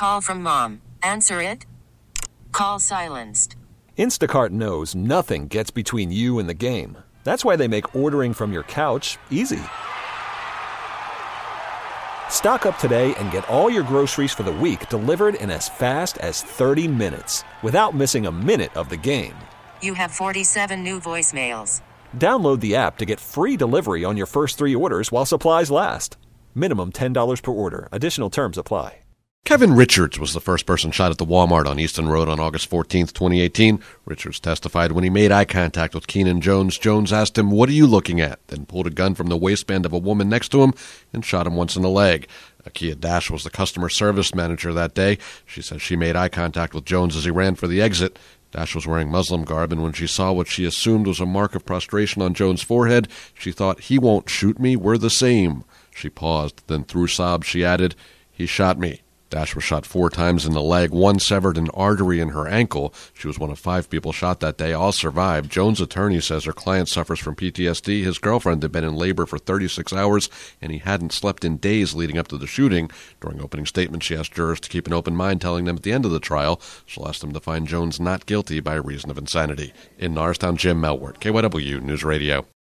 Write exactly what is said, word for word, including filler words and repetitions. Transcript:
call from mom. Answer it. Call silenced. Instacart knows nothing gets between you and the game. That's why they make ordering from your couch easy. Stock up today and get all your groceries for the week delivered in as fast as thirty minutes without missing a minute of the game. You have forty-seven new voicemails. Download the app to get free delivery on your first three orders while supplies last. Minimum ten dollars per order. Additional terms apply. Kevin Richards was the first person shot at the Walmart on Easton Road on August fourteenth, twenty eighteen. Richards testified when he made eye contact with Keenan Jones. Jones asked him, "What are you looking at?" Then pulled a gun from the waistband of a woman next to him and shot him once in the leg. Akia Dash was the customer service manager that day. She says she made eye contact with Jones as he ran for the exit. Dash was wearing Muslim garb, and when she saw what she assumed was a mark of prostration on Jones' forehead, she thought, "He won't shoot me, we're the same." She paused, then through sobs she added, "He shot me." Dash was shot four times in the leg. One severed an artery in her ankle. She was one of five people shot that day. All survived. Jones' attorney says her client suffers from P T S D. His girlfriend had been in labor for thirty-six hours, and he hadn't slept in days leading up to the shooting. During opening statement, she asked jurors to keep an open mind, telling them at the end of the trial she'll ask them to find Jones not guilty by reason of insanity. In Norristown, Jim Melwert, K Y W News Radio.